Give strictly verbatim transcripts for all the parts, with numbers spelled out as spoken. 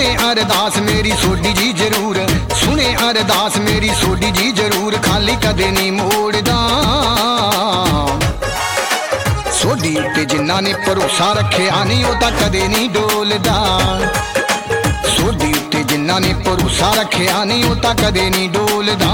सुने अरदास मेरी सोडी जी जरूर, सुने अरदास मेरी सोडी जी जरूर, खाली कदे नहीं मोड़दा। सोडी उत्ते जिन्ना ने भरोसा रखिया नहीं वो तां कदे नहीं डोलदा। सोडी उत्ते जिन्ना ने भरोसा रखिया नहीं वो तां कदे नहीं डोलदा।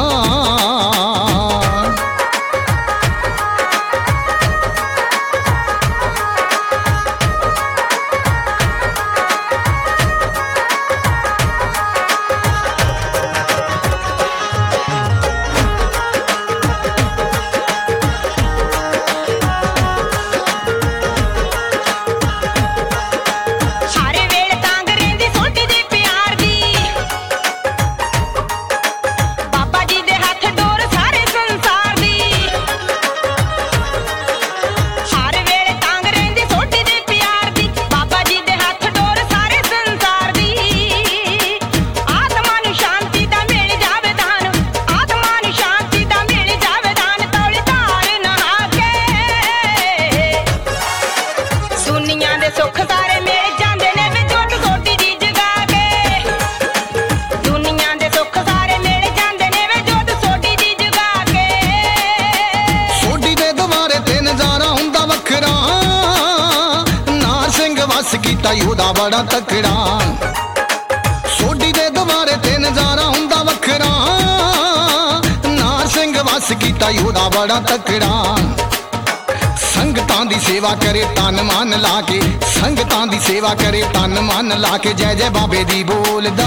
दा बड़ा तकड़ा सोडी दे दुबारे ते नजारा हुंदा वखरा, नार सिंह वस कीता योदा बड़ा तकड़ा। संगतां दी सेवा करे तन मन ला के, संगतां दी सेवा करे तन मन ला के, जय जय बाबे दी बोलदा।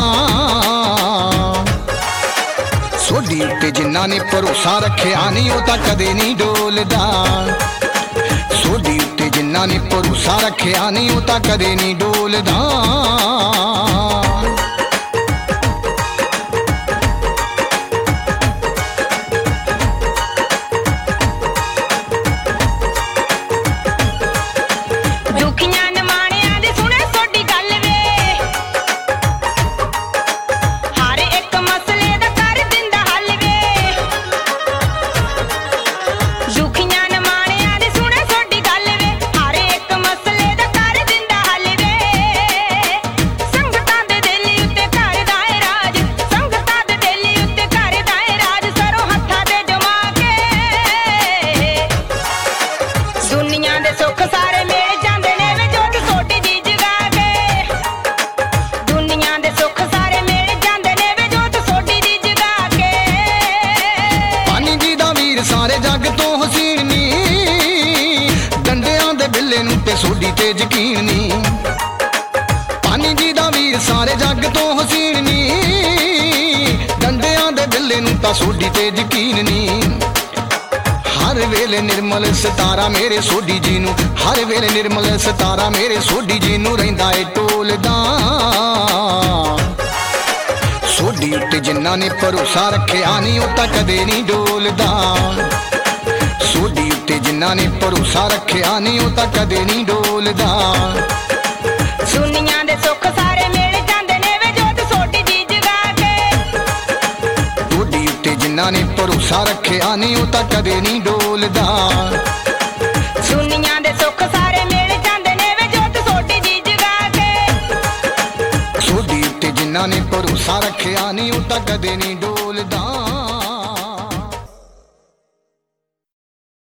सोडी उत्ते जिन्ना ने भरोसा रखिया नहीं वो तां कदे नहीं डोलदा। सोडी उत्ते जिन्ना ने भरोसा रखिया नहीं वो तां कदे नहीं डोलदा। सोडी ते यकीन नी, पानी जी दा वीर सारे जग तो हसीन नी, डंडियां दे बिल्ले नूं तां सोडी ते यकीन नी। हर वेले निर्मल सितारा मेरे सोडी जी नूं, हर वेले निर्मल सितारा मेरे सोडी जी नूं रहिंदा ए टोलदा। सोडी उत्ते जिन्ना ने भरोसा रखिया नहीं वो तां कदे नहीं डोलदा। सोडी उत्ते जिन्ना ने भरोसा रखिया नहीं वो तां कदे नहीं डोलदा। दुनिया दे सुख सारे मिल जांदे ने वे जोत सोडी दी जगा के। सोडी उत्ते जिन्ना ने भरोसा रखिया नहीं वो तां कदे नहीं डोलदा। दुनिया दे सुख सारे मिल जांदे ने वे जोत सोडी दी जगा के। सोडी उत्ते जिन्ना ने भरोसा रखिया नहीं वो तां कदे नहीं डोलदा।